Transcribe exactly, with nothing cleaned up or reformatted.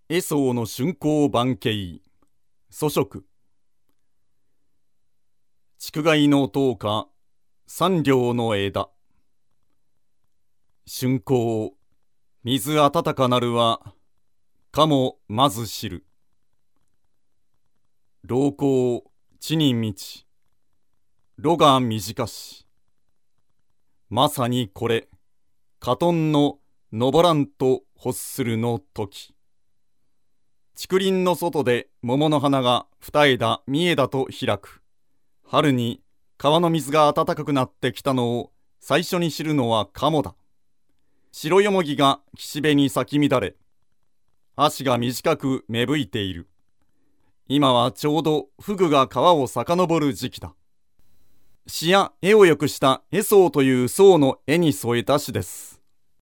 絵草の春光万景、祖食。竹害の灯火、三両の枝。春光、水温かなるは、かもまず知る。老公、地に満ち、炉が短し。まさにこれ、火遁の登らんと欲するの時。竹林の外で桃の花が二枝三枝と開く。春に川の水が暖かくなってきたのを最初に知るのはカモだ。白よもぎが岸辺に咲き乱れ、足が短く芽吹いている。今はちょうどフグが川を遡る時期だ。詩や絵をよくした絵草という草の絵に添えた詩です。